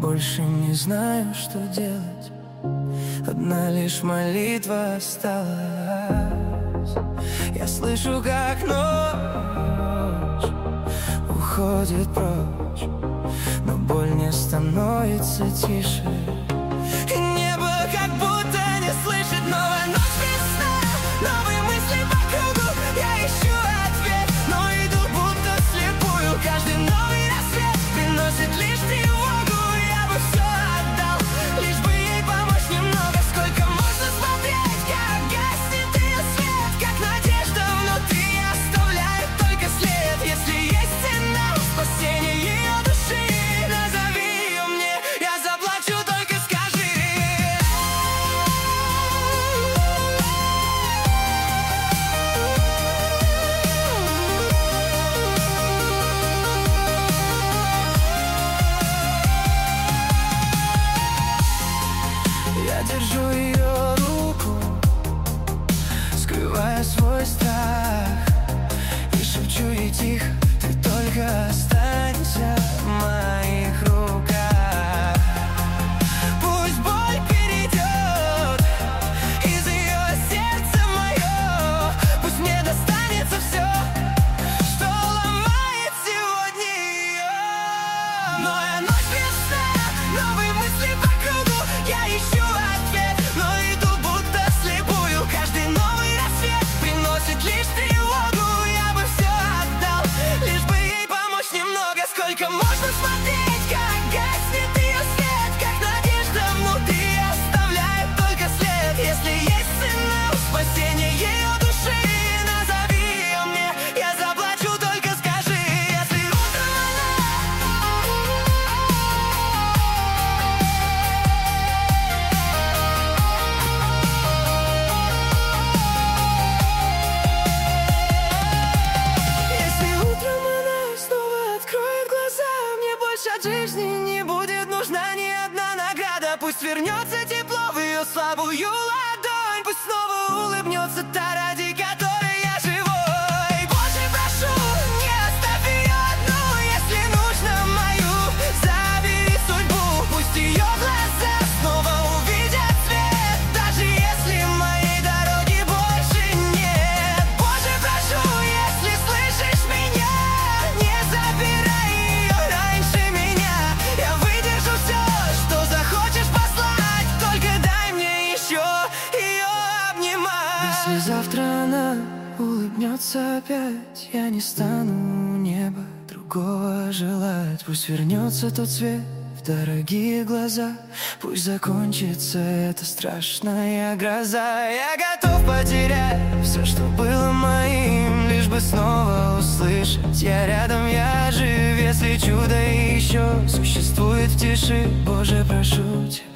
больше не знаю, что делать. Одна лишь молитва осталась. Я слышу, как ночь уходит прочь, но боль не становится тише. И небо как будто не слышит. Новая ночь без сна, новые мысли по кругу. Я ищу ответ, но иду будто вслепую. Каждый новый рассвет приносит лишь тревогу. Я бы все отдал, лишь бы ей помочь немного. Сколько можно смотреть, как гаснет ее свет, как надежда внутри оставляет только след. Если есть цена в спасении ее души, назови ее мне, я заплачу, только скажи. Я держу ее руку, скрывая свой страх, и шепчу ей тихо: ты только останься в моих руках. Пусть боль перейдет из ее сердца в мое, пусть мне достанется все, что ломает сегодня ее. Новая ночь без сна, новые мысли по кругу. Я ищу ответ, но иду будто вслепую. Каждый новый рассвет приносит лишь тревогу. Я бы все отдал, лишь бы ей помочь немного. Сколько можно смотреть, как гаснет ее свет, как надежда внутри оставляет только след. Если есть цена в спасении ее души, назови ее мне, я заплачу, только скажи. Если утром она снова откроет глаза, мне больше от жизни не будет нужна ни одна награда. Пусть вернется тепло в ее слабую ладонь, пусть снова улыбнется та, ради которой я живой. Боже, прошу, не оставь ее одну, если нужно мою, забери судьбу. Пусть ее глаза снова увидят свет, даже если моей дороги больше нет. Боже, прошу, если слышишь меня, не забирай ее раньше меня. Я выдержу все, что захочешь послать, только дай мне еще ее обнимать. Если завтра она улыбнется опять, я не стану неба другого желать. Пусть вернется тот свет в дорогие глаза, пусть закончится эта страшная гроза. Я готов потерять все, что было моим, лишь бы снова услышать: я рядом, я жив. Если чудо еще существует в тиши, Боже, прошу тебя,